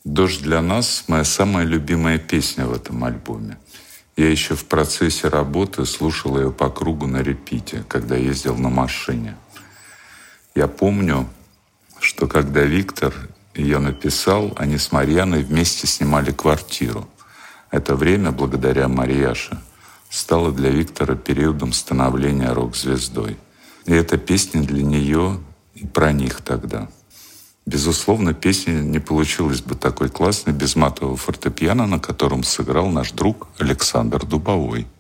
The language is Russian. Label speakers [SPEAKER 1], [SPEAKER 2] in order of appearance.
[SPEAKER 1] «Дождь для нас» — моя самая любимая песня в этом альбоме. Я еще в процессе работы слушал ее по кругу на репите, когда ездил на машине. Я помню, что когда Виктор ее написал, они с Марьяной вместе снимали квартиру. Это время, благодаря Марьяше, стало для Виктора периодом становления рок-звездой. И эта песня для нее и про них тогда. Безусловно, песня не получилась бы такой классной без матового фортепиано, на котором сыграл наш друг Александр Дубовой.